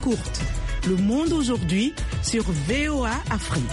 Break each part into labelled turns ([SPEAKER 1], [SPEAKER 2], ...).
[SPEAKER 1] Courte. Le monde aujourd'hui sur VOA Afrique.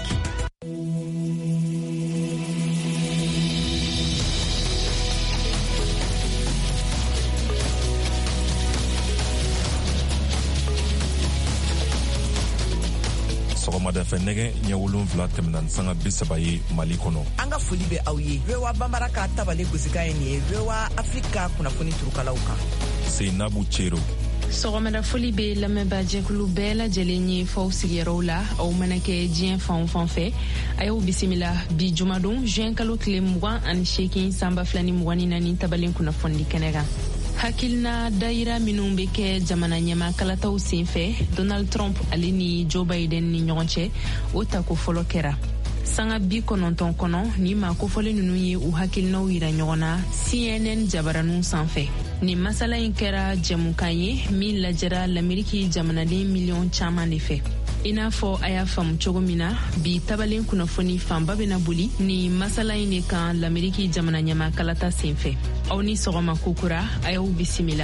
[SPEAKER 2] Sɔgɔmada fɛ nɛgɛ ɲɛ 7 tɛmɛna ni sanga 30 ye Mali kɔnɔ.
[SPEAKER 3] An ka foli bɛ aw ye. VOA Bambara ka tabale gosika ye nin ye. VOA Afrika kunnafoni turukalaw kan.
[SPEAKER 2] Seinabu Cero.
[SPEAKER 4] Sɔgɔmada foli bɛ lamɛnbaa jɛkulu bɛɛ lajɛlen ye fɔw sigiyɔrɔw la. Aw mana kɛ diɲɛ fan o fan fɛ. A y'aw bisimila bi jumadon juin kalo tile 28 sanba 2024 tabalen kunnafoni kɛnɛ kan. Hakilina dayira minnu bɛ kɛ jamana ɲɛma kalataw senfɛ Donald Trump ale ni Joe Biden ni ɲɔgɔn cɛ o tako fɔlɔ kɛra. Sanga 90 kɔnɔ ni maa kofɔlen ninnu ye u hakilinaw yira ɲɔgɔn na CNN jabaraniw sanfɛ. Ni masala in kɛra jɛmukan ye min lajɛra l'Ameriki jamanaden miliyɔn caman de fɛ. I n'a fɔ a y'a faamu cogo min na bi tabalen kunnafoni fanba bɛna boli ni masala in de kan l'Ameriki jamana ɲɛma kalata senfɛ. Aw ni sɔgɔma kokura a y'aw bisimila.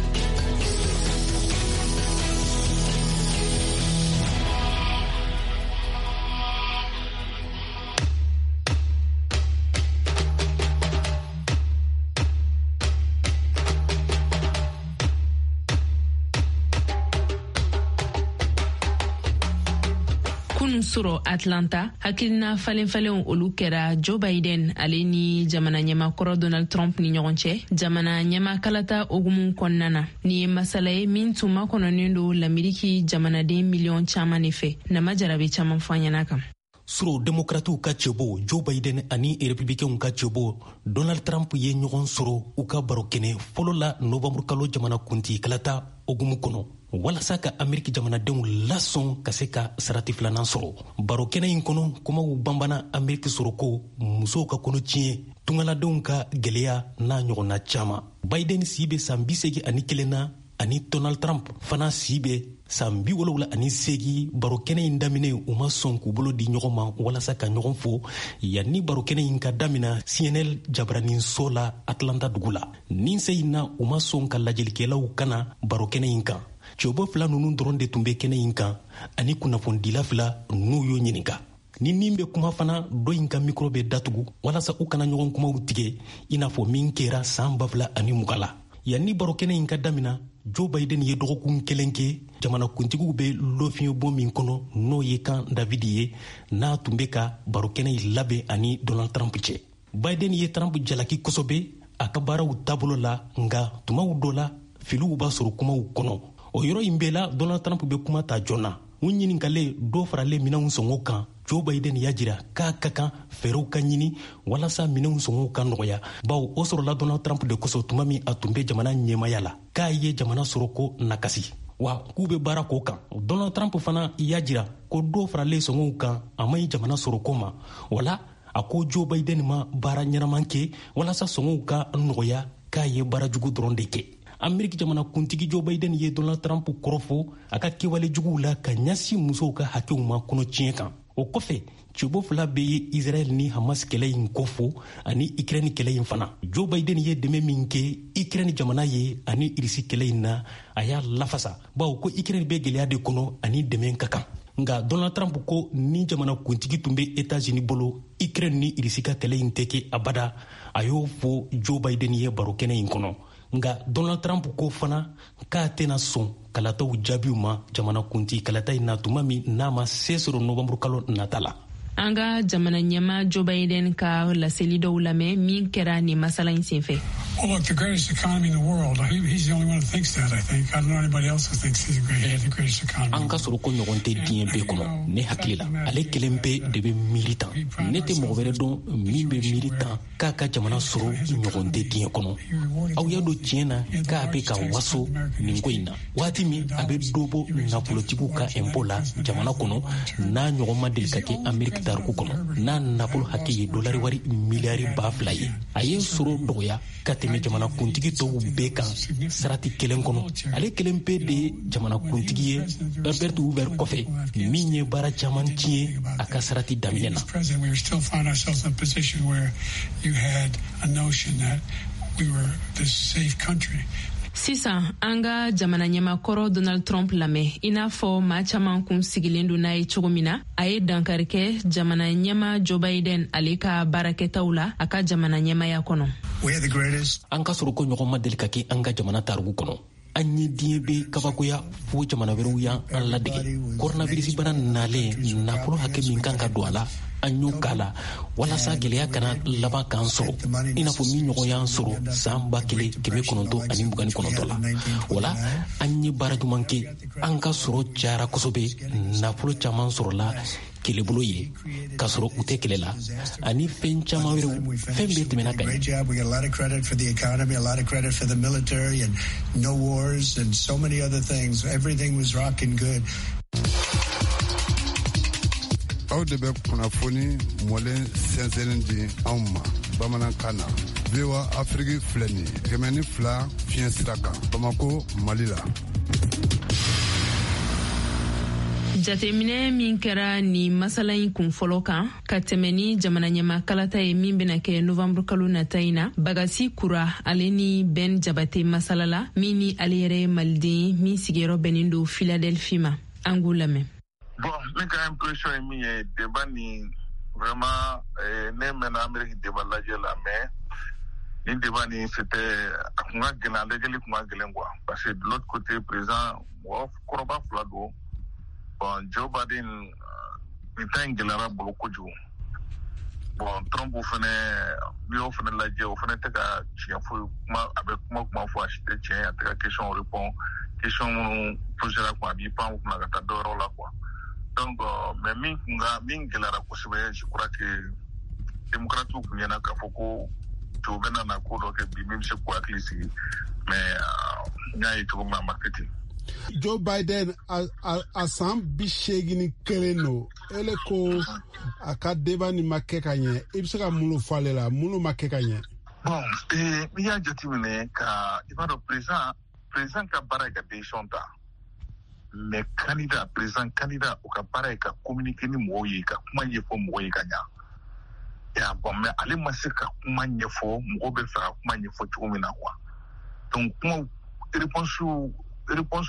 [SPEAKER 4] Sɔrɔ Atlanta hakilina falen olu kɛra Joe Biden ale ni jamana ɲɛmakɔrɔ Donald Trump ni ɲɔgɔn cɛ jamana ɲɛma kalata ogumu kɔnɔna na ni ye masala ye min tun makɔnɔnen don l'Ameriki jamanaden miliyɔn caman de fɛ nama jarabe caman fɔ ɲɛna kan.
[SPEAKER 5] Suro demokratiw ka cɛbo Joe Biden ani republicainw ka cɛbo Donald Trump ye ɲɔgɔn sɔrɔ u ka baro kɛnɛ fɔlɔ la novembre kalo jamana kunti kalata ogumu kɔnɔ walasa ka Ameriki jamanadenw lasɔn ka se ka sarati filanan sɔrɔ. Baro kɛnɛ in kɔnɔ kumaw banbana Ameriki sɔrɔ ko musow ka kɔnɔ tiɲɛ tungaladenw ka gwɛlɛya n'a ɲɔgɔnna caman. Biden si bɛ san 81 na ani Donald Trump fana si bɛ san 78 baro kɛnɛ in daminɛ u ma sɔn k'u bolo di ɲɔgɔn ma walasa ka ɲɔgɔn fo yanni baro kɛnɛ in ka damina CNN jabarani so la Atlanta dugu la. Nin se in na u ma sɔn ka lajɛlikɛlaw kana baro kɛnɛ in kan. Cɛbɔ fila ninnu dɔrɔn de tun bɛ kɛnɛ in kan ani kunnafonidila fila n'u y'o ɲininka. Ni nin bɛ kuma fana dɔ in ka mikro bɛ datugu walasa u kana ɲɔgɔn kumaw tigɛ i n'a fɔ min kɛra san 2020 la. Yanni baro kɛnɛ in ka damina Joe Biden ye dɔgɔkun kelen kɛ jamanakuntigiw bɛ lɔfiɲɛbɔ min kɔnɔ n'o ye kan David ye n'a tun bɛ ka baro kɛnɛ in labɛn ani Donald Trump cɛ. Biden ye Trump jalaki kosɛbɛ a ka baaraw taabolo la nka tumaw dɔ la filiw b'a sɔrɔ kumaw kɔnɔ. O yɔrɔ in bɛɛ la Donald Trump bɛ kuma ta joona. U ɲininkalen dɔ faralen minɛnw sɔngɔ kan Joe Biden y'a jira k'a ka kan fɛɛrɛw ka ɲini walasa minɛnw sɔngɔw ka nɔgɔya. Bawo o sɔrɔla Donald Trump de kosɔn tuma min a tun bɛ jamana ɲɛmaya la k'a ye jamana sɔrɔ ko nakasi. Wa k'u bɛ baara k'o kan. Donald Trump fana y'a jira ko dɔ faralen sɔngɔw kan a ma ɲi jamana sɔrɔ ko ma. Wala a ko Joe Biden ma baara ɲɛnaman kɛ walasa sɔngɔw ka nɔgɔya k'a ye baara jugu dɔrɔn de kɛ. Ameriki jamana kuntigi Joe Biden ye Donald Trump kɔrɔfɔ a ka kɛwale juguw la ka ɲɛsin musow ka hakɛw ma kɔnɔ tiɲɛ kan. O kɔfɛ cɛbɔ fila bɛ ye Israel ni Hamas kɛlɛ in kɔfɔ ani Ukraine kɛlɛ in fana. Joe Biden ye dɛmɛ min kɛ Ukraine jamana ye ani Irisi kɛlɛ in na a y'a lafasa bawo ko Ukraine bɛ gɛlɛya de kɔnɔ ani dɛmɛ ka kan. Nka Donald Trump ko ni jamana kuntigi tun bɛ États-Unis bolo Ukraine ni Irisi ka kɛlɛ in tɛ kɛ abada a y'o fɔ Joe Biden ye baro kɛnɛ in kɔnɔ. Nka Donald Trump ko fana k'a tɛna sɔn kalataw jaabiw ma jamana kunti kalata in na tuma min n'a ma se sɔrɔ novembre kalo nata la.
[SPEAKER 4] An ka jamana ɲɛma Joe Biden ka laseli dɔw lamɛn min kɛra nin masala in senfɛ.
[SPEAKER 6] Well, look, the greatest economy in the world. He's the only one who thinks that, I think. I don't know anybody else who thinks he's the greatest economy.
[SPEAKER 5] An ka sɔrɔ ko ɲɔgɔn tɛ diɲɛ bɛɛ kɔnɔ. Ne hakili la, ale kelen bɛ de bɛ miiri tan. Ne tɛ mɔgɔ wɛrɛ dɔn min bɛ miiri tan k'a ka jamana sɔrɔ ɲɔgɔn tɛ diɲɛ kɔnɔ. Aw y'a dɔn tiɲɛ na k'a bɛ ka waso nin ko in na. Waati min a bɛ dɔ bɔ nafolotigiw ka impôt la jamana kɔnɔ n'a ɲɔgɔn ma deli ka kɛ Ameriki tariku kɔnɔ. N'a nafolo hakɛ ye dolari wari miliyari 2,000 ye. A ye sɔrɔ dɔgɔya ka tɛmɛ jamana kuntigi tɔw bɛɛ kan sarati kelen kɔnɔ. Ale kelen pe de ye jamana kuntigi ye Herbert Hoover kɔfɛ min ye baara caman tiɲɛ a ka sarati daminɛ na.
[SPEAKER 4] Sisan an ka jamana ɲɛmakɔrɔ Donald Trump lamɛn i n'a fɔ maa caman kun sigilen don n'a ye cogo min na a ye dankari kɛ jamana ɲɛma Joe Biden ale ka baarakɛtaw la a ka jamana ɲɛmaya kɔnɔ.
[SPEAKER 5] An ka sɔrɔ ko ɲɔgɔn ma deli ka kɛ an ka jamana taariku kɔnɔ. An ye diɲɛ bɛ kabakoya fo jamana wɛrɛw y'an ladege. Coronavirus bana nalen nafolo hakɛ min kan ka don a la an y'o k'a la walasa gɛlɛya kana laban k'an sɔrɔ i n'a fɔ min ɲɔgɔn y'an sɔrɔ san 1929 la. Wala an ye baara juman kɛ an ka sɔrɔ cayara kosɛbɛ nafolo caman sɔrɔla kɛlɛbolo ye ka sɔrɔ u tɛ kɛlɛ la ani fɛn caman wɛrɛw fɛn bɛɛ tɛmɛna ka ɲɛ.
[SPEAKER 7] We get a lot of credit for the economy, a lot of credit for the military and no wars and so many other things. Everything was rocking good.
[SPEAKER 8] Aw de bɛ kunnafoni mɔlen sɛnsɛnnen di anw ma bamanankan na. VOA Afrique filɛ nin ye 102 fiɲɛ sira kan Bamako, Mali la.
[SPEAKER 4] Jateminɛ min kɛra ni masala in kun fɔlɔ kan ka tɛmɛ ni jamana ɲɛma kalata ye min bɛna kɛ novembre kalo nata in na Bagasi Kura ale ni Ben Jabate masala la min ni ale yɛrɛ ye maliden min sigiyɔrɔ bɛnnen don Philadelphie ma. An k'u lamɛn.
[SPEAKER 9] Bon, ne ka impression ye min ye débat ni vraiment ne mɛnna Amérique débat lajɛ la mais ni débat ni c'était a kun ka gɛlɛn a lajɛli kun ka gɛlɛn quoi parce que de l'autre côté président mɔgɔ kɔrɔba fila don. Bon, Joe Biden ni ta in gɛlɛyara bolo kojugu. Bon, Trump fana n'i y'o fana lajɛ o fana tɛ ka tiɲɛ foyi kuma a bɛ kuma fɔ a si tɛ tiɲɛ a tɛ ka question répond question minnu posera quoi a b'i pan kunna ka taa dɔ wɛrɛw la quoi. Donc mais min gɛlɛyara kosɛbɛ je crois que démocrates kun ɲɛna k'a fɔ ko Joe bɛna na ko dɔ kɛ bi min bɛ se k'u hakili sigi mais n y'a ye cogo min a ma kɛ ten.
[SPEAKER 8] Joe Biden a san 81 no ele ko a ka deba ni ma kɛ ka ɲɛ i bɛ se ka mun fɔ ale la mun ma kɛ ka ɲɛ.
[SPEAKER 9] Bon n'i y'a jateminɛ ka i b'a dɔn président ka baara ye ka décision ta mais président candidat o ka baara ye ka communiquer ni mɔgɔw ye ka kuma ɲɛfɔ mɔgɔw ye ka ɲa. Bon mais ale ma se ka kuma ɲɛfɔ mɔgɔw bɛ fɛ ka kuma ɲɛfɔ cogo min na quoi. Donc kuma réponse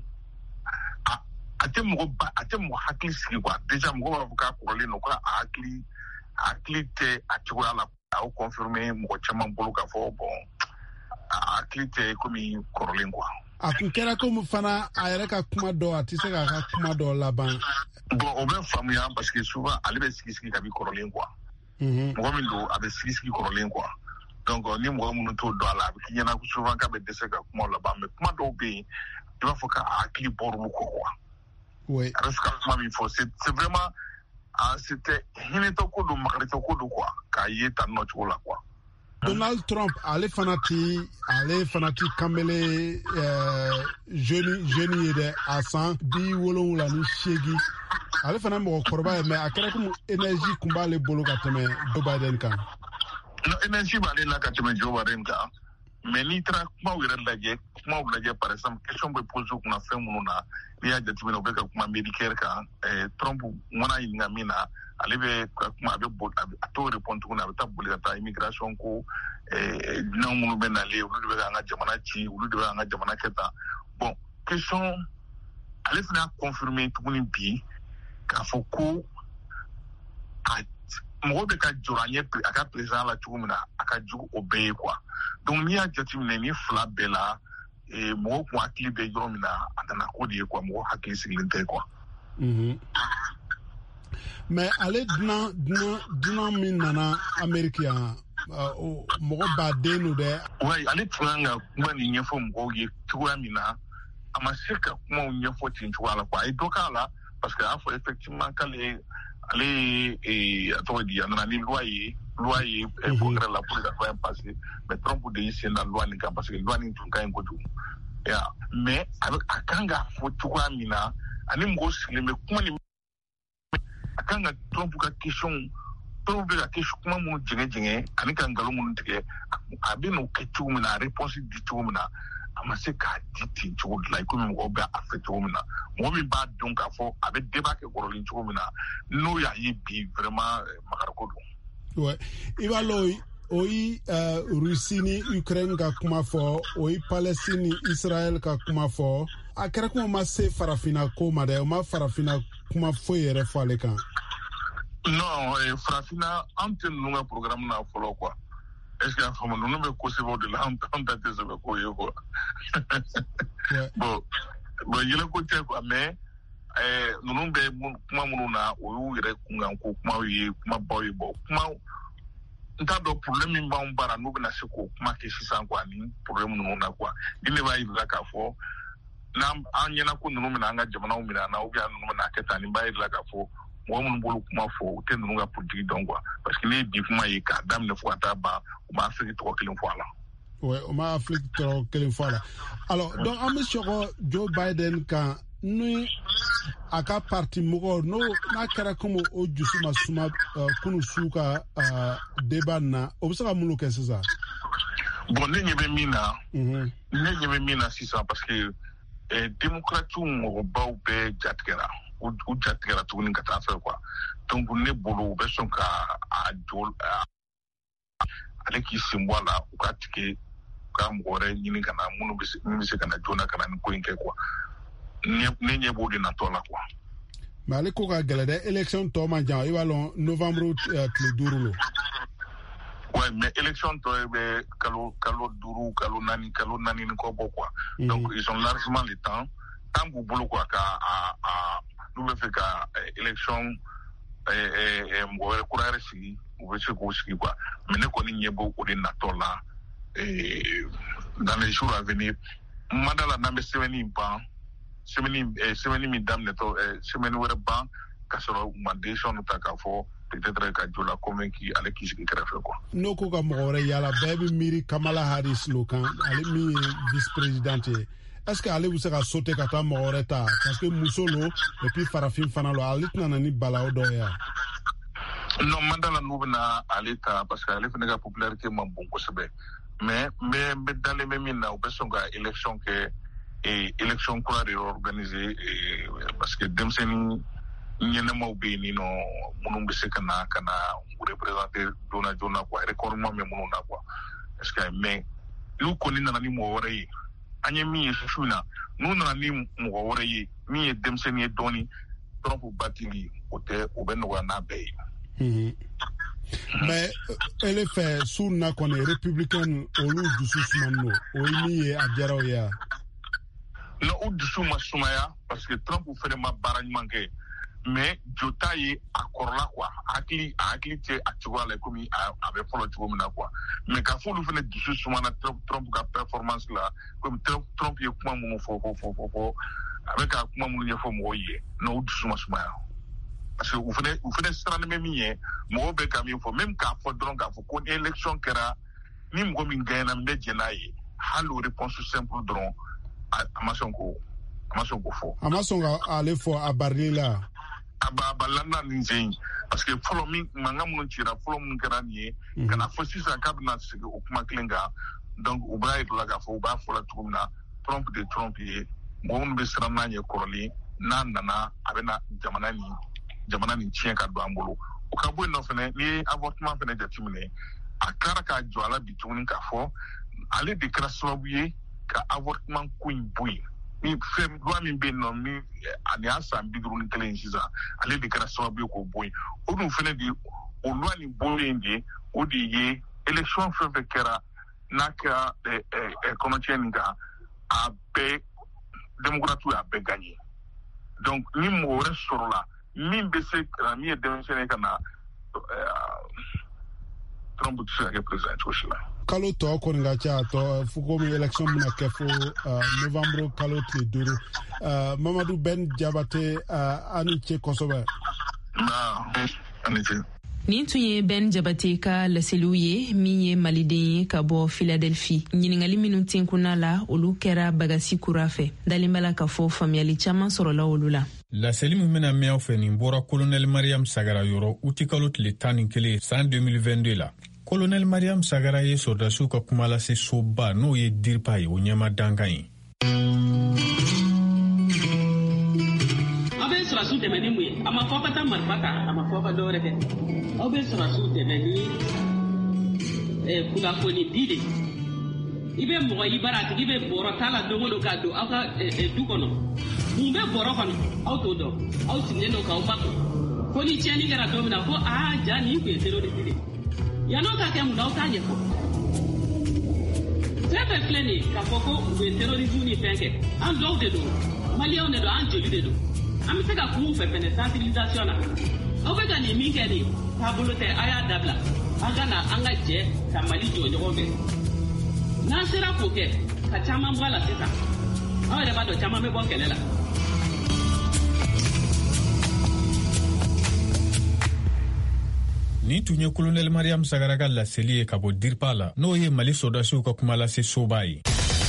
[SPEAKER 9] a tɛ mɔgɔ hakili sigi quoi déjà mɔgɔ b'a fɔ k'a kɔrɔlen don k'a hakili tɛ a cogoya la a y'o confirmer mɔgɔ caman bolo k'a fɔ bon a hakili tɛ komi kɔrɔlen quoi.
[SPEAKER 8] A kun kɛra komi fana a yɛrɛ ka kuma dɔ a tɛ se k'a ka kuma dɔ laban.
[SPEAKER 9] Bon o bɛ faamuya parce que souvent ale bɛ sigi ka bi kɔrɔlen quoi. Mɔgɔ min don a bɛ sigi kɔrɔlen quoi. Donc ni mɔgɔ minnu t'o dɔn a la a bɛ k'i ɲɛna souvent k'a bɛ dɛsɛ ka kuma laban mais kuma dɔw bɛ yen i b'a fɔ k'a hakili bɔr'olu kɔ quoi.
[SPEAKER 8] Oui.
[SPEAKER 9] A bɛ se ka kuma min fɔ c'est vraiment c'était hinɛtɔ ko don makaritɔ ko don quoi k'a ye tan nɔ cogo la quoi.
[SPEAKER 8] Donald Trump ale fana ti kanbele jeune ye dɛ a san 78 ale fana mɔgɔkɔrɔba ye mais a kɛra komi énergie kun b'ale bolo ka tɛmɛ Joe Biden kan.
[SPEAKER 9] No, énergie b'ale la ka tɛmɛ Joe Biden kan mais n'i taara kumaw lajɛ par exemple question bɛ pose kunna fɛn minnu na n'i y'a jateminɛ u bɛ ka kuma Medicare kan Trump mana ɲininka min na ale bɛ ka kuma a t'o répond tuguni a bɛ taa boli ka taa immigration ko dinɛw minnu bɛ nalen olu de bɛ k'an ka jamana ci olu de bɛ k'an ka jamana kɛ tan bon question ale fana y'a confirmer tuguni bi k'a fɔ ko mɔgɔ bɛ ka jɔrɔ an ye a ka président la cogo min na a ka jugu o bɛɛ ye quoi donc n'i y'a jateminɛ ni fila bɛɛ la mɔgɔw kun hakili bɛ yɔrɔ min na a nana ko de ye quoi mɔgɔ hakili sigilen tɛ quoi.
[SPEAKER 8] Mais ale dunan min nana Amérique yan mɔgɔ baden no dɛ.
[SPEAKER 9] Oui ale tun kan ka kuma nin ɲɛfɔ mɔgɔw ye cogoya min na a ma se ka kumaw ɲɛfɔ ten cogoya la quoi a ye dɔ k'a la parce que a y'a fɔ effectivement k'ale a tɔgɔ di a nana ni loi ye congrès la pour que loi in passer mais Trump de y'i sen da loi nin kan parce que loi nin tun ka ɲi kojugu mais a kan k'a fɔ cogoya min na ani mɔgɔw sigilen bɛ kuma nin a kan ka Trump ka question Trump bɛ ka question kuma minnu jɛngɛ ani ka nkalon minnu tigɛ a bɛ n'o kɛ cogo min na a réponse di cogo min na a ma se k'a di ten cogo de la i komi mɔgɔw bɛ a fɛ cogo min na mɔgɔ min b'a dɔn k'a fɔ a bɛ débat kɛ kɔrɔlen cogo min na n'o y'a ye bi vraiment makariko don.
[SPEAKER 8] Ouais. I b'a lɔn
[SPEAKER 10] oyi Russie ni Ukraine ka kuma fɔ oyi Palestine ni Israel ka kuma fɔ a kɛra kuma ma se farafina ko ma dɛ o ma farafina kuma foyi yɛrɛ fɔ ale kan.
[SPEAKER 9] Non, farafina an tɛ ninnu ka programme na fɔlɔ quoi. Est-ce que a faamu ninnu bɛ ko sɛbɛnw de la an ta tɛ sɛbɛn ko ye quoi. Bon yɛlɛ ko tɛ quoi mais ninnu bɛ kuma minnu na o y'u yɛrɛ kunkan ko kumaw ye kumabaw ye bon kuma n t'a dɔn problème min b'anw bara n'u bɛna se k'o kuma kɛ sisan quoi ni problème ninnu na quoi ni ne b'a yira k'a fɔ n'an ɲɛna ko ninnu bɛna an ka jamanaw minɛ an na ou bien ninnu bɛna kɛ tan ni b'a yira k'a fɔ mɔgɔ minnu bolo kuma fɔ u tɛ ninnu ka politique dɔn quoi parce que ne ye bi kuma ye k'a daminɛ fo ka taa ban u ma Afrique tɔgɔ kelen fɔ a la.
[SPEAKER 10] Ouais, o ma Afrique tɔgɔ kelen fɔ a la. Alors donc an bɛ sɔgɔ Joe Biden kan ni a ka parti mɔgɔ n'a kɛra comme o dusu ma suma kunu su ka débat na o bɛ se ka mun kɛ sisan.
[SPEAKER 9] Bon ne ɲɛ bɛ min na sisan parce que démocratiw mɔgɔbaw bɛɛ jatigɛra u jatigɛra tuguni ka taa fɛ quoi donc ne bolo u bɛ sɔn ka ale k'i sen bɔ a la u ka tigɛ ka mɔgɔ wɛrɛ ɲini ka na minnu bɛ se ka na joona ka na ni ko in kɛ quoi. Ne ɲɛ b'o de natɔ la quoi.
[SPEAKER 10] Mais ale ko ka gɛlɛ dɛ élection tɔ man jan i b'a lɔn novembre tile 5 lo.
[SPEAKER 9] Ouais, mais élection tɔ bɛ kalo 5 kalo 4 ni kɔ bɔ quoi. Donc ils ont largement le temps b'u bolo quoi ka n'u bɛ fɛ ka élection mɔgɔ wɛrɛ kura yɛrɛ sigi u bɛ se k'o sigi quoi. Mais ne kɔni ɲɛ b'o de natɔ la dans les jours à venir. Mada la n'an bɛ sɛbɛnni ban semaine min daminɛtɔ semaine wɛrɛ ban ka sɔrɔ u ma décision ta k'a fɔ peut-être ka jo la convaincu ale k'i sigi kɛrɛfɛ quoi.
[SPEAKER 10] N'o ko ka mɔgɔ wɛrɛ yala bɛɛ bɛ miiri Kamala Harris lo kan ale min ye vice présidente ye est-ce que ale bɛ se ka sauter ka taa mɔgɔ wɛrɛ ta parce que muso lo et puis farafin fana lo ale tɛna na ni balawu dɔ ye.
[SPEAKER 9] Non mandala n'u bɛna ale ta parce que ale fana ka popularité man bon kosɛbɛ mais n bɛ dalen bɛ min na u bɛ sɔn ka élection kɛ élection kura de organisé parce que denmisɛnnin ɲɛnɛmaw bɛ yen nɔ minnu bɛ se ka na représenter joona quoi record ma bɛ minnu na quoi est-ce que mais n'u kɔni nana ni mɔgɔ wɛrɛ ye an ye min ye su in na n'u nana ni mɔgɔ wɛrɛ ye min ye denmisɛnnin ye dɔɔni Trump batili o bɛ nɔgɔya n'a bɛɛ ye.
[SPEAKER 10] Mais ele fɛ su na kɔni républicain olu dusu suman no o ye min ye a diyara o ye.
[SPEAKER 9] Non, u dusu ma sumaya parce que Trump fɛnɛ ma baara ɲuman kɛ mais jo ta ye a kɔrɔla quoi hakili tɛ a cogoya la komi a bɛ fɔlɔ cogo min na quoi mais k'a fɔ olu fɛnɛ dusu sumana Trump ka performance la komi Trump ye kuma minnu fɔ a bɛ ka kuma minnu ɲɛfɔ mɔgɔw ye non u dusu ma sumaya parce que u fɛnɛ sirannen bɛ min ye mɔgɔw bɛ ka min fɔ même k'a fɔ dɔrɔn k'a fɔ ko ni élection kɛra ni mɔgɔ min gagnera n bɛ jɛn n'a ye hali o réponse simple dɔrɔn a ma sɔn k'o fɔ. A ma sɔn
[SPEAKER 10] ka ale fɔ a barili la.
[SPEAKER 9] A balanda nin sen parce que fɔlɔ mankan minnu cira fɔlɔ minnu kɛra nin ye ka na fɔ sisan k'a bɛna sigi o kuma kelen kan donc u b'a yira la k'a fɔ u b'a fɔ la cogo min na Trump ye mɔgɔ minnu bɛ siran n'a ɲɛ kɔrɔlen n'a nana a bɛna jamana nin tiɲɛ ka don an bolo o ka bɔ yen nɔ fɛnɛ n'i ye avortement fɛnɛ jateminɛ a tilara k'a jɔ a la bi tuguni k'a fɔ ale de kɛra sababu ye ka avortement ko in bɔ yen ni fɛn loi min bɛ yen nɔ ni y'a san 51 ye sisan ale de kɛra sababu ye k'o bɔ yen o dun fɛnɛ de o loi nin bɔlen de o de ye élection fɛn fɛn kɛra n'a kɛra kɔnɔtiɲɛ nin kan a bɛɛ démocrate y'a bɛɛ gagné donc ni mɔgɔ wɛrɛ sɔrɔla min bɛ se ka min ye denmisɛnnin ye ka na Trump tɛ se ka kɛ président cogo si la.
[SPEAKER 10] Kalo tɔ kɔni ka ca tɔ fo komi élection bɛna kɛ fo novembre kalo tile 5 Mamadu Ben Jabate a ni ce kosɛbɛ.
[SPEAKER 9] A ni ce.
[SPEAKER 4] Nin tun ye Ben Jabate ka laseliw ye min ye maliden ye ka bɔ Philadelphie. Ɲiningali minnu tenkunna la olu kɛra bagasi kura fɛ. Dalen b'a la ka fɔ faamuyali caman sɔrɔla olu la.
[SPEAKER 11] Laseli min bɛna mɛn aw fɛ nin bɔra Colonel Mariam Sagara yɔrɔ uti kalo tile 11 san 2022 la. Colonel Mariam Sagara ye sɔrdasiw ka kuma lase soba n'o ye DIRPA ye o ɲɛma dankan ye.
[SPEAKER 12] Aw bɛ sɔrɔsiw dɛmɛ ni mun ye? A ma fɔ ka taa marifa ta, a ma fɔ ka dɔ wɛrɛ kɛ. Aw bɛ sɔrɔsiw dɛmɛ ni kunnafoni di de i bɛ mɔgɔ i bara tigi bɛ bɔrɔ t'a la dogo don k'a don aw ka du kɔnɔ mun bɛ bɔrɔ kɔnɔ aw t'o dɔn aw sigilen don k'aw ba ko ni tiɲɛni kɛra don min na ko ja nin tun ye terroriste de yan'o ka kɛ mun na aw t'a ɲɛfɔ fɛn bɛɛ filɛ nin ye k'a fɔ ko u ye terrorisme ni fɛn kɛ an dɔw de don maliyɛnw de don an joli de don an bɛ se ka kuma u fɛ fɛnɛ sensibilisation na aw bɛ ka nin min kɛ nin taabolo tɛ a y'a dabila an ka na an ka jɛ ka Mali jɔ ɲɔgɔn fɛ n'an sera k'o kɛ ka caman bɔ a la sisan aw yɛrɛ b'a dɔn caman bɛ bɔ kɛlɛ la.
[SPEAKER 11] Ni tun ye colonel Mariam Sagara ka laseli ye ka bɔ DIRPA la n'o ye Mali sɔrdasiw ka kuma lase soba ye.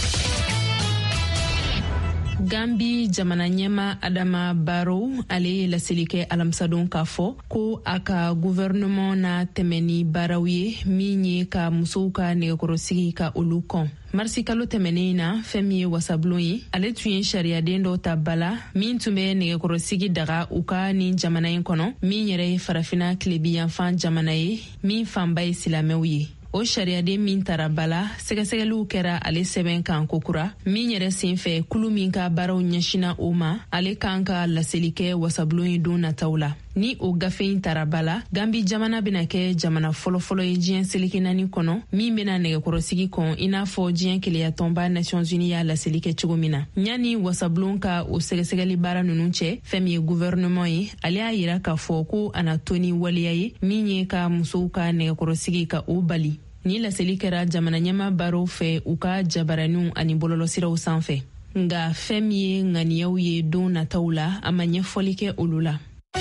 [SPEAKER 4] Gambi jamana ɲɛma Adama Barrow ale ye laseli kɛ alamisadon k'a fɔ ko a ka gouvernement na tɛmɛ ni baaraw ye min ye ka musow ka nɛgɛkɔrɔsigi ka olu kɔn. Marisi kalo tɛmɛnen na fɛn min ye wasabulon ye ale tun ye sariyaden dɔ ta bala min tun bɛ nɛgɛkɔrɔsigi daga u ka nin jamana in kɔnɔ min yɛrɛ ye farafina tilebiyanfan jamana ye min fanba ye silamɛw ye. O sariyaden min tara bala sɛgɛsɛgɛliw kɛra ale sɛbɛn kan kokura min yɛrɛ senfɛ kulu min ka baaraw ɲɛsina o ma ale kan ka laseli kɛ wasabulon ye don nataw la. Ni o gafe in tara bala Gambi jamana bena kɛ jamana fɔlɔfɔlɔ ye diɲɛ seleke naani kɔnɔ min bena nɛgɛkɔrɔsigi kɔn i n'a fɔ diɲɛ keleyatɔnba Nations Unies y'a laseli kɛ cogo min na. Ɲani wasabulon ka o sɛgɛsɛgɛli baara nunu cɛ fɛn min ye gouvernement ye ale y'a yira k'a fɔ ko ana to ni waliya ye min ye ka musow ka nɛgɛkɔrɔsigi ka o bali. Ni laseli kɛra jamana ɲɛma baaraw fɛ u ka jabaraniw ani bɔlɔlɔsiraw sanfɛ. Nga fɛn min ye ŋaniyaw ye don nataw la a ma ɲɛfɔli kɛ olu la.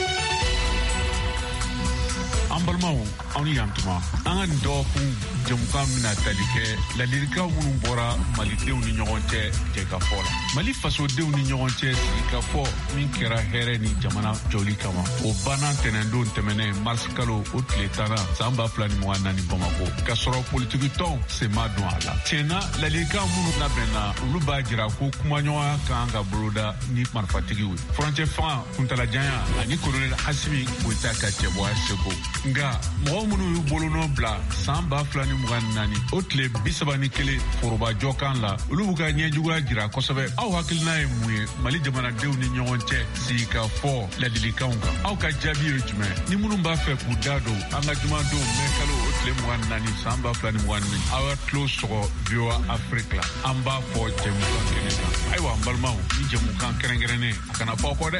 [SPEAKER 13] An balimaw aw ni yantuma an ka nin dɔgɔkun jamukan bɛna tali kɛ ladilikan minnu bɔra malidenw ni ɲɔgɔn cɛ jɛkafɔ la. Mali fasodenw ni ɲɔgɔn cɛ sigikafɔ min kɛra hɛrɛ ni jamana jɔli kama o banna ntɛnɛndon tɛmɛnen marisi kalo o tile 10 san 2024 Bamako ka sɔrɔ politiki tɔnw sen ma don a la. Tiɲɛna ladilikan minnu labɛnna olu b'a jira ko kumaɲɔgɔnya kan ka boloda ni marifatigiw ye. Furancɛ fanga kuntalajanya ani kolonɛli Asimi Goyita ka cɛbɔya seko. Nga mɔgɔ minnu y'u bolonɔ bila san 2024 o tile 31 forobajɔ kan la olu b'u ka ɲɛjuguya jira kosɛbɛ. Aw hakilina ye mun ye Mali jamanadenw ni ɲɔgɔn cɛ sigikafɔ ladilikanw kan? Aw ka jaabi ye jumɛn? Ni minnu b'a fɛ k'u da don an ka jumadon mɛ kalo o tile 24 san 2024 aw ka tulo sɔgɔ VOA Afrique la an b'a fɔ jɛmukan kɛnɛ kan. Ayiwa an balimaw ni jɛmukan kɛrɛnkɛrɛnnen a kana fɔ kɔ dɛ.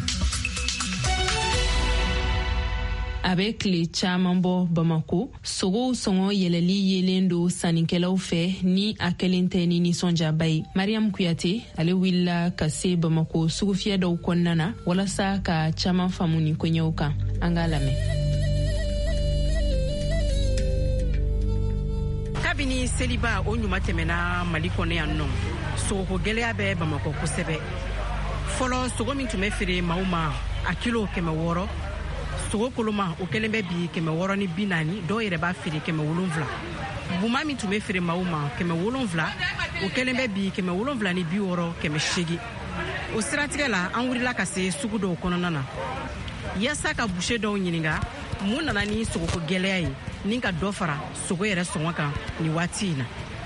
[SPEAKER 4] A bɛ tile caman bɔ Bamako sogow sɔngɔ yɛlɛli yelen do sannikɛlaw fɛ ni a kɛlen tɛ ni nisɔnjaba ye. Mariam Kuyate ale wulila ka se Bamako sugufiyɛ dɔw kɔnɔna na walasa ka caman faamu ni koɲɛw kan. An k'a lamɛn.
[SPEAKER 14] Kabini seliba o ɲuma tɛmɛna Mali kɔnɔ yan nɔ sogoko gɛlɛya bɛ Bamako kosɛbɛ. Fɔlɔ sogo min tun bɛ feere maaw ma a kilo 600 sogo koloma o kelen bɛ bi 640 dɔw yɛrɛ b'a feere 700. Buma min tun bɛ feere maaw ma 700 o kelen bɛ bi 760 800. O siratigɛ la an wulila ka se sugu dɔw kɔnɔna na yasa ka boucher dɔw ɲininka mun nana ni sogoko gɛlɛya ye ni ka dɔ fara sogo yɛrɛ sɔngɔ kan ni waati in na.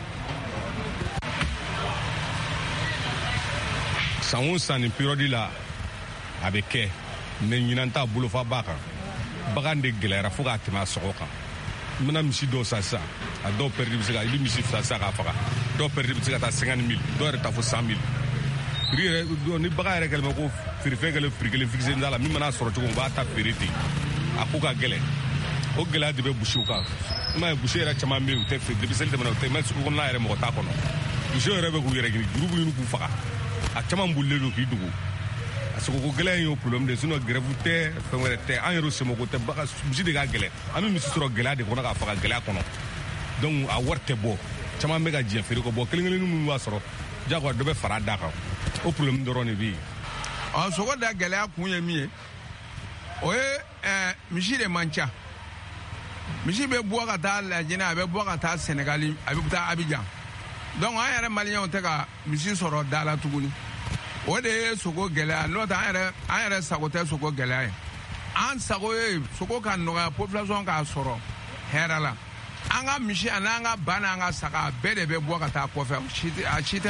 [SPEAKER 15] San o san ni période la a bɛ kɛ mais ɲinan t'a bolo fa b'a kan. Bagan de gɛlɛyara fo k'a tɛmɛ a sɔgɔ kan. N bɛna misi dɔw san sisan a dɔw pɛridi bɛ se ka i bɛ misi fila san k'a faga dɔw pɛridi bɛ se ka taa 50 000 dɔw yɛrɛ taa fo 100 000. Prix yɛrɛ ni bagan yɛrɛ kɛlen bɛ ko feerefɛn kɛlen prix kelen fixé t'a la min mana sɔrɔ cogo min u b'a ta feere ten a ko ka gɛlɛn o gɛlɛya de bɛ busiw kan. I m'a ye busi yɛrɛ caman bɛ yen u tɛ feere depuis seli tɛmɛna u tɛ mais sugu kɔnɔna yɛrɛ mɔgɔ t'a kɔnɔ. Busiw yɛrɛ bɛ k'u yɛrɛ ɲini juru b'u ɲini k'u faga a caman bolilen don k'i dogo. A sogoko gɛlɛya in y'o problème de sinon grève tɛ fɛn wɛrɛ tɛ an yɛrɛ semoko tɛ baga misi de ka gɛlɛn an bɛ misi sɔrɔ gɛlɛya de kɔnɔ k'a faga gɛlɛya kɔnɔ donc a wari tɛ bɔ caman bɛ ka diɲɛ feere kɔ bɔ kelen kelen minnu b'a sɔrɔ jagoya dɔ bɛ fara da kan o problème dɔrɔn de bɛ yen.
[SPEAKER 16] Sogo da gɛlɛya kun ye min ye o ye misi de man ca misi bɛ bɔ ka taa Lajinɛ a bɛ bɔ ka taa Sénégal a bɛ taa Abidjan donc an yɛrɛ maliyɛnw tɛ ka misi sɔrɔ da la tuguni. O de ye sogo gɛlɛya n'o tɛ an yɛrɛ sago tɛ sogo gɛlɛya ye an sago ye sogo ka nɔgɔya population k'a sɔrɔ hɛrɛ la an ka misi ani an ka ba n'an ka saga bɛɛ de bɛ bɔ ka taa kɔfɛ a si tɛ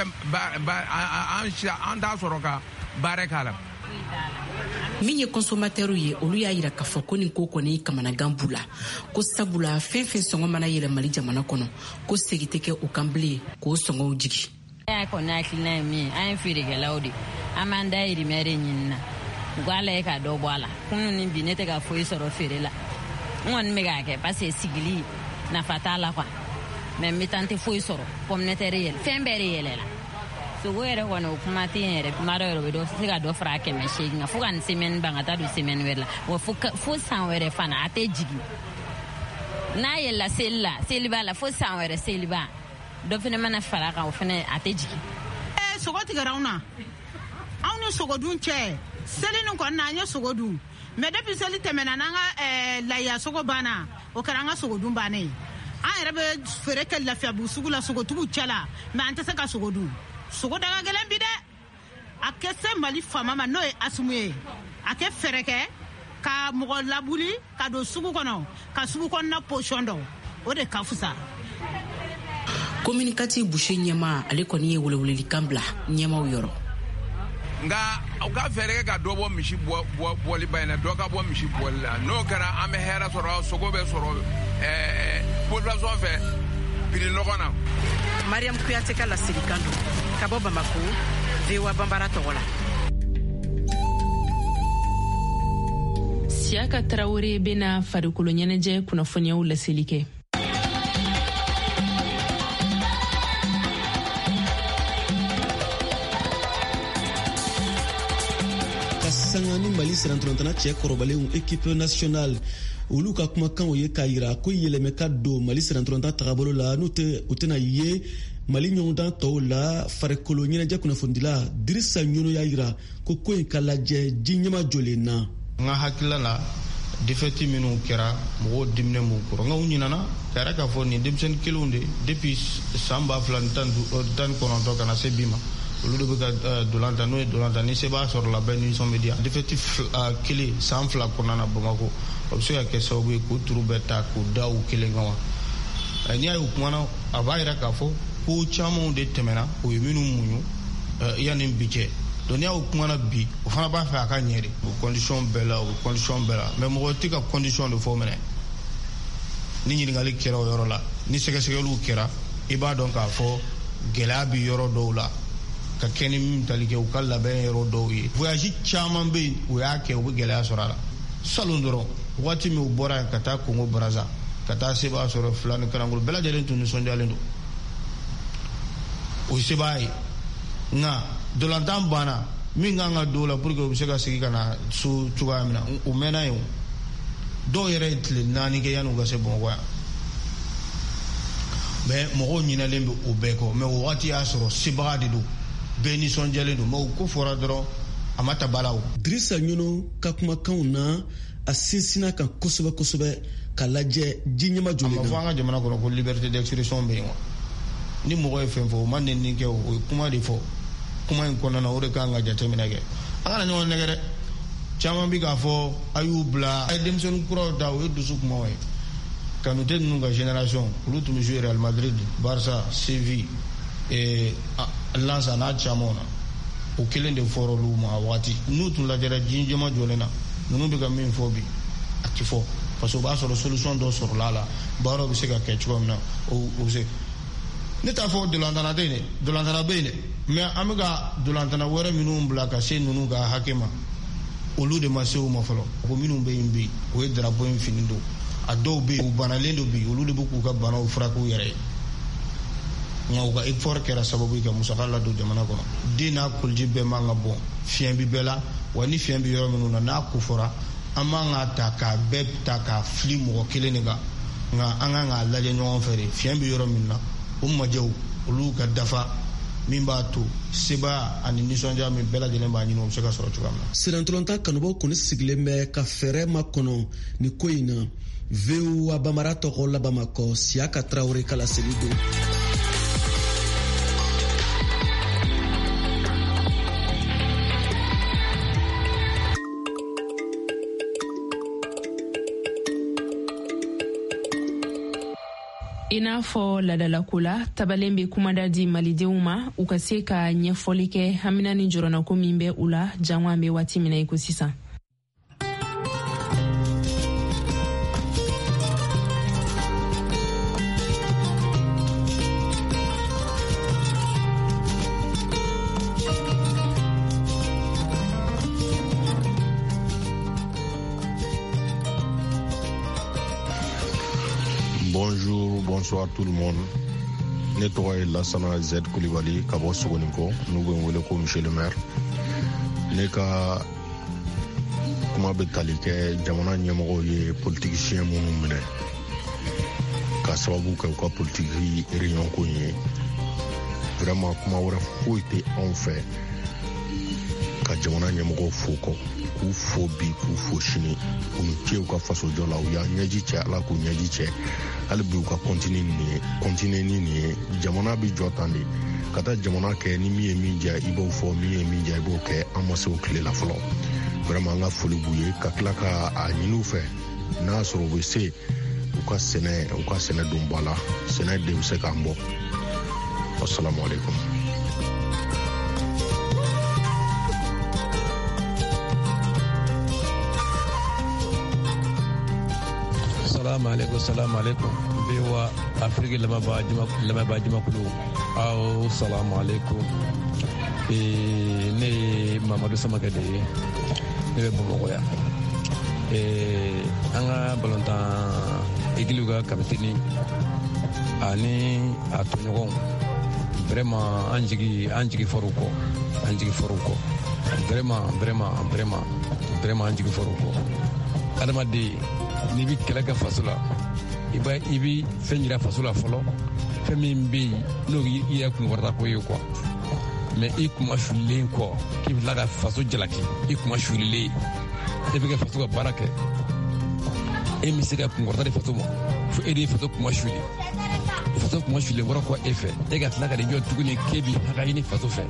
[SPEAKER 16] an t'a sɔrɔ ka baara k'a la.
[SPEAKER 17] min ye consommateurs ye olu y'a yira k'a fɔ ko nin ko kɔni kamanagan b'u la ko sabula fɛn fɛn sɔngɔ mana yɛlɛ Mali jamana kɔnɔ ko segi tɛ kɛ o kan bilen k'o sɔngɔw jigi.
[SPEAKER 18] a kɔni hakilina ye min ye an ye feerekɛlaw de an b'an da yirimɛ de ɲini na u k'a lajɛ ka dɔ bɔ a la kunun ni bi ne tɛ ka foyi sɔrɔ feere la n kɔni bɛ k'a kɛ parce que sigili nafa t'a la quoi mais n bɛ taa n tɛ foyi sɔrɔ pomme de terre yɛlɛ fɛn bɛɛ de yɛlɛla sogo yɛrɛ kɔni o kuma tɛ yen yɛrɛ kuma dɔ yɛrɛ o bɛ se ka dɔ fara 800 kan fo ka nin semaine ban ka taa don semaine wɛrɛ la wa fo san wɛrɛ fana a tɛ jigin n'a yɛlɛla seli b'a la fo san wɛrɛ seli b'a dɔ fana mana fara kan o fana a tɛ jigin.
[SPEAKER 19] sogo tigɛra anw na anw ni sogodun cɛ seli nin kɔni na an ye sogo dun mais depuis seli tɛmɛna n'an ka lahiya sogo banna o kɛra an ka sogodun bannen an yɛrɛ bɛ feere kɛ lafiyabugu sugu la sogotigiw cɛ la mais an tɛ se ka sogo dun sogo daga gɛlɛn bi dɛ a kɛ se Mali faama ma n'o ye Asumu ye a kɛ fɛɛrɛ kɛ ka mɔgɔ labuli ka don sugu kɔnɔ ka sugu kɔnɔna position dɔn o de ka fisa.
[SPEAKER 17] communicatif boucher ɲɛma ale kɔni ye welewelelikan bila ɲɛmaw yɔrɔ.
[SPEAKER 16] nka u ka fɛɛrɛ kɛ ka dɔ bɔ misi bɔli ba in na dɔ ka bɔ misi bɔli la n'o kɛra an bɛ hɛrɛ sɔrɔ sogo bɛ sɔrɔ population fɛ prix nɔgɔ na.
[SPEAKER 14] Mariam Kuyate ka lasirikan don ka bɔ Bamako VOA Bambara tɔgɔ la.
[SPEAKER 4] Siaka Traore bena farikolo ɲɛnajɛ kunnafoniyaw laseli kɛ.
[SPEAKER 20] Sanga ni Mali sirantɔlɔntana cɛ kɔrɔbalenw équipe nationale olu ka kumakanw ye k'a yira ko yɛlɛmɛ ka don Mali sirantɔlɔntana tagabolo la n'u tɛna ye Mali ɲɔgɔndan tɔw la farikolo ɲɛnajɛ kunnafonidila Dirisa Ɲono y'a yira ko in ka lajɛ ji ɲɛma jɔlen na.
[SPEAKER 21] N ka hakilila la défaite minnu kɛra mɔgɔw diminen m'u kɔrɔ nka u ɲinana k'a yɛrɛ k'a fɔ nin denmisɛnnin kelenw de depuis san 2019 ka na se bi ma olu de bɛ ka dolantan n'o ye dolantan ni se b'a sɔrɔ la bɛɛ nisɔn bɛ diya défaite kelen san 2 kɔnɔna na Bamako o bɛ se ka kɛ sababu ye k'u turu bɛɛ ta k'u da u kelen kan wa n'i y'a ye u kumana a b'a yira k'a fɔ ko camanw de tɛmɛna o ye minnu muɲu yanni bi cɛ donc n'i y'o kumana bi o fana b'a fɛ a ka ɲɛ de o condition bɛɛ la mais mɔgɔ tɛ ka condition de fɔ mɛnɛ ni ɲininkali kɛra o yɔrɔ la ni sɛgɛsɛgɛliw kɛra i b'a dɔn k'a fɔ gɛlɛya bɛ yɔrɔ dɔw la ka kɛ ni min tali kɛ u ka labɛn yɔrɔ dɔw ye voyage caman bɛ yen u y'a kɛ u bɛ gɛlɛya sɔrɔ a la salon dɔrɔn waati min u bɔra yan ka taa Congo Brazza ka taa Seba sɔrɔ fila ni Kanangolo bɛɛ lajɛlen tun nisɔndiyalen don o se b'a ye nka dolantan banna min kan ka don o la pour que u bɛ se ka segin ka na so cogoya min na o mɛnna yen dɔw yɛrɛ ye tile 4 kɛ yanni u ka se Bamakɔ yan mais mɔgɔw ɲinalen bɛ o bɛɛ kɔ mais o waati y'a sɔrɔ sebaga de don bɛɛ nisɔndiyalen don mais o ko fɔra dɔrɔn a ma ta bala o.
[SPEAKER 20] Dirisa Ɲono ka kumakanw na a sinsinna kan kosɛbɛ kosɛbɛ ka lajɛ ji ɲɛma jɔlen na. a ma fɔ an ka jamana kɔnɔ ko liberté d'expression bɛ yen wa ni mɔgɔ ye fɛn fɔ o ma nɛni kɛ o ye kuma de fɔ kuma in kɔnɔna o de kan ka jateminɛ kɛ an kana ɲɔgɔn nɛgɛ dɛ caman bi k'a fɔ a y'u bila a ye denmisɛnnin kuraw ta o ye dusu kumaw ye Kanute ninnu ka génération olu tun bɛ jouer Real Madrid Barça Séville Lens a n'a camanw na o kelen de fɔra olu ma a waati n'u tun lajɛra ji jɛma jɔlen na ninnu bɛ ka min fɔ bi a tɛ fɔ parce que o b'a sɔrɔ solution dɔ sɔrɔla a la baaraw bɛ se ka kɛ cogo min na o bɛ se ne t'a fɔ dolantana tɛ yen dɛ dolantana bɛ yen dɛ mais an bɛ ka dolantana wɛrɛ minnu bila ka se ninnu ka hakɛ ma olu de ma se o ma fɔlɔ ko minnu bɛ yen bi o ye drapeau in fini don a dɔw bɛ yen u banalen don bi olu de bɛ k'u ka banaw furakɛ u yɛrɛ ye nka u ka effort kɛra sababu ye ka musaka ladon jamana kɔnɔ den n'a koliji bɛɛ man ka bɔn fiɲɛ bɛ bɛɛ la wa ni fiɲɛ bɛ yɔrɔ minnu na n'a ko fɔra an man ka ta k'a bɛɛ ta k'a fili mɔgɔ kelen de kan nka an kan k'a lajɛ ɲɔgɔn fɛ de fiɲɛ bɛ yɔrɔ min na o majɛw olu ka dafa min b'a to seba ani nisɔndiya min bɛɛ lajɛlen b'a ɲini o bɛ se ka sɔrɔ cogoya min na. sirantɔlɔntan kanubaw kɔni sigilen bɛ ka fɛɛrɛ makɔnɔ nin ko in na VOA Bambara tɔgɔ la Bamakɔ Siaka Traore ka laseli don.
[SPEAKER 4] I n'a fɔ ladalako la tabalen be kumada di malidenw ma u ka se ka ɲɛfɔli kɛ hamina ni jɔrɔnako min bɛ u la jango an be waati mina i ko sisan.
[SPEAKER 1] Bonsoir tout le monde. Ne tɔgɔ ye Lasana Z Kulibali ka bɔ Sogoninko n'u bɛ n wele ko Monsieur le maire. Ne ka kuma bɛ tali kɛ jamana ɲɛmɔgɔw ye politicien minnu minɛ ka sababu kɛ u ka politiki réunion ko ye. Vraiment kuma wɛrɛ foyi tɛ anw fɛ ka jamana ɲɛmɔgɔw fo kɔ k'u fo bi k'u fo sini u ni ce u ka fasojɔ la u y'a ɲɛji cɛ ala k'u ɲɛji cɛ hali bi u ka continue ni nin ye jamana bi jɔ tan de ka taa jamana kɛ ni min ye min diya i b'o fɔ min ye min diya i b'o kɛ an ma se o tile la fɔlɔ vraiment an ka foli b'u ye ka tila ka a ɲini u fɛ n'a sɔrɔ u bɛ se u ka sɛnɛ don ba la sɛnɛ de bɛ se k'an bɔ assalamu alaikum.
[SPEAKER 22] Salam alaikum biwa Afrique lama ba juma kulu aw salam alaikum ne Mamadou Samakade ne Bamakɔ ya an ka balontan équipe ka kapiteni ani a toɲɔgɔn vraiment an jigi fɔr'u kɔ vraiment an jigi fɔr'u kɔ adamaden n'i bi kɛlɛ kɛ faso la i bi fɛn yira faso la fɔlɔ fɛn min bɛ yen n'o i yɛrɛ kunkɔrɔta ko ye quoi mais i kuma sulilen kɔ k'i bila ka faso jalaki i kuma sulilen e bɛ kɛ faso ka baara kɛ e min se ka kunkɔrɔta di faso ma fo e de ye faso kuma suli faso kuma sulilen kɔrɔ kɔ e fɛ e ka tila ka de jɔ tuguni k'e bi haka ɲini faso fɛ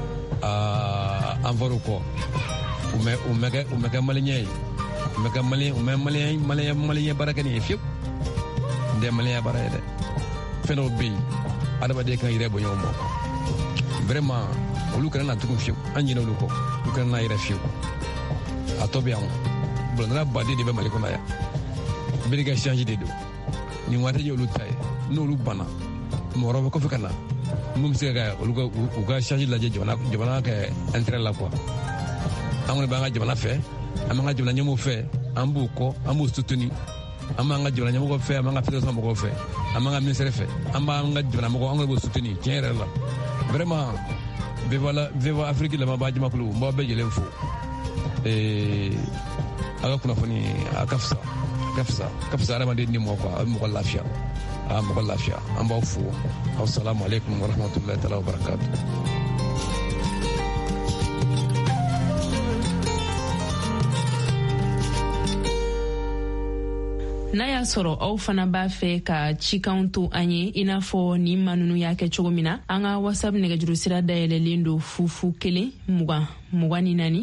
[SPEAKER 22] an fɔr'o kɔ u mɛ kɛ maliyɛn ye maka maliyɛn baara kɛ nin ye fiyewu n tɛ maliyɛn baara ye dɛ fɛn dɔw bɛ yen adamaden kan yɛrɛ bonya o ma vraiment olu kana na tugun fiyewu an ɲinɛ olu kɔ olu kana na yɛrɛ fiyewu a tɔ bɛ yan bolondala baden de bɛ mali kɔnɔ yan bere ka change de don nin waati ye olu ta ye n'olu banna mɔgɔ wɛrɛ bɛ kɔfɛ ka na mun bɛ se ka u ka change lajɛ jamana ka intérêt la quoi an kɔni b'an ka jamana fɛ an b'an ka jamana ɲɛmɔgɔw fɛ an b'u kɔ an b'u soutenir an b'an ka jamana ɲɛmɔgɔw fɛ an b'an ka fédération mɔgɔw fɛ an b'an ka ministère fɛ an b'an ka jamana mɔgɔw an kɔni b'u soutenir tiɲɛ yɛrɛ la vraiment viva Afrique lamɛnbaga jamakulu n b'aw bɛɛ lajɛlen fo a ka kunnafoni a ka fisa adamaden ni mɔgɔ quoi a bɛ mɔgɔ lafiya an b'aw fo aw salamu alaikum wa rahmatullahi taala wa barakatuh.
[SPEAKER 4] n'a y'a sɔrɔ aw fana b'a fɛ ka cikanw to an ye i n'a fɔ ni ma nunu y'a kɛ cogo min na an ka whatsapp nɛgɛjuru sira dayɛlɛlen don 020 20 24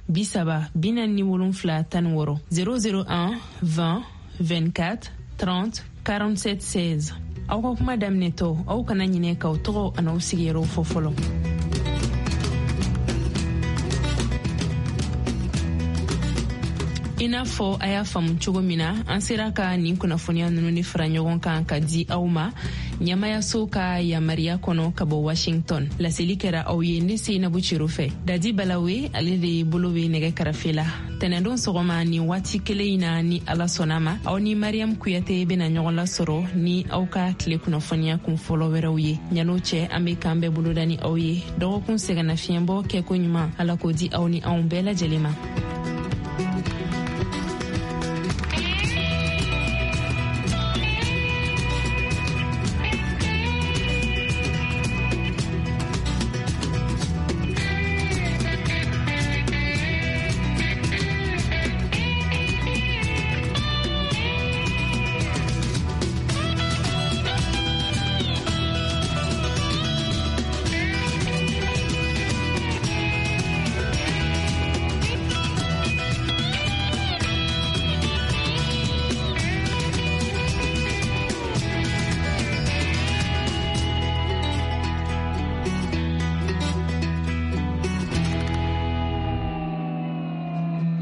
[SPEAKER 4] 17 001 20 24 30 47 16 aw ka kuma daminɛtɔ aw kana ɲinɛ k'aw tɔgɔ an'aw sigiyɔrɔw fɔ fɔlɔ. I n'a fɔ a y'a faamu cogo min na an sera ka nin kunnafoniya ninnu ni fara ɲɔgɔn kan ka di aw ma ɲɛmayaso ka yamariya kɔnɔ ka bɔ Washington. Laseli kɛra aw ye ne Seinabu Ciro fɛ. Dadi Balawe ale de bolo bɛ nɛgɛ karafe la. Tɛnɛndon sɔgɔma ni waati kelen in na ni Ala sɔnna ma aw ni Mariam Kuyate bɛna ɲɔgɔn lasɔrɔ ni aw ka tile kunnafoniya kun fɔlɔ wɛrɛw ye. Ɲano cɛ an bɛ k'an bɛɛ boloda ni aw ye. Dɔgɔkun sɛgɛnnafiɲɛbɔ kɛko ɲuman Ala k'o di aw ni anw bɛɛ lajɛlen ma.